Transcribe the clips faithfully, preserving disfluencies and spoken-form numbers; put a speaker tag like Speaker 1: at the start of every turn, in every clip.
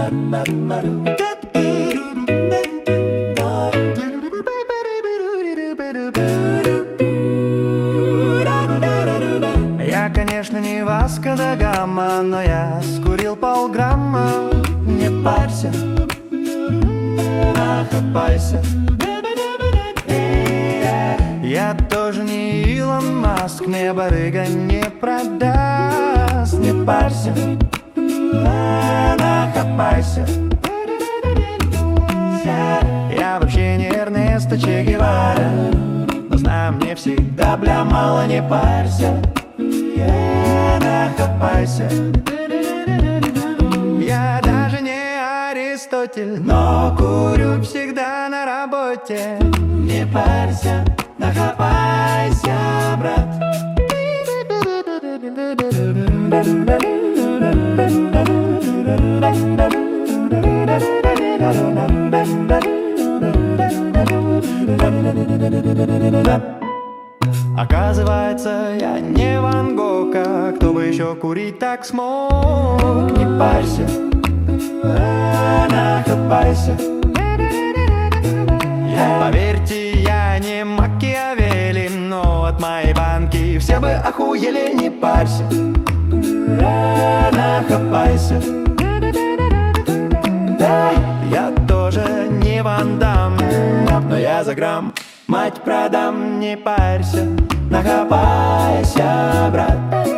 Speaker 1: Я, конечно, не Васко да Гама, но я скурил полграмма. Не парься, нахапайся. Я тоже не Илон Маск, мне барыга не продаст. Не парься, нахапайся. Я вообще не Эрнесто Че Гевара, но знаю, мне всегда бля мало. Не парься, нахапайся. Я даже не Аристотель, но курю всегда на работе. Не парься, нахапайся, брат. Оказывается, я не Ван Гог, а кто бы еще курить так смог? Не парься, нахапайся. Поверьте, я не Макиавелли, но от моей банки все бы охуели. Не парься, нахапайся. Да, я тоже не Ван Дам, но я за грамм мать продам. Не парься, нахапайся, брат.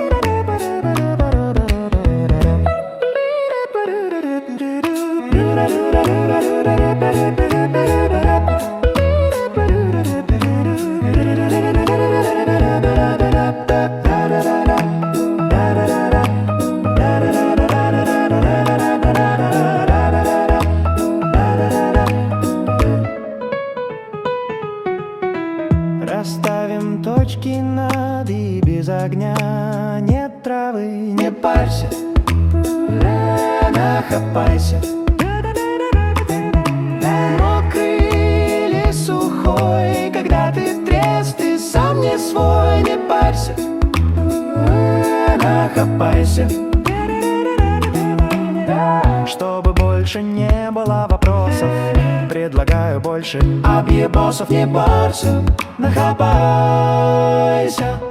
Speaker 1: Расставим точки над и без огня. Нет травы, не парься, нахапайся. Мокрый или сухой, когда ты трезв, ты сам не свой. Не парься, нахапайся. Чтобы больше не было вопросов, предлагаю больше объебосов. Не парься, нахапайся.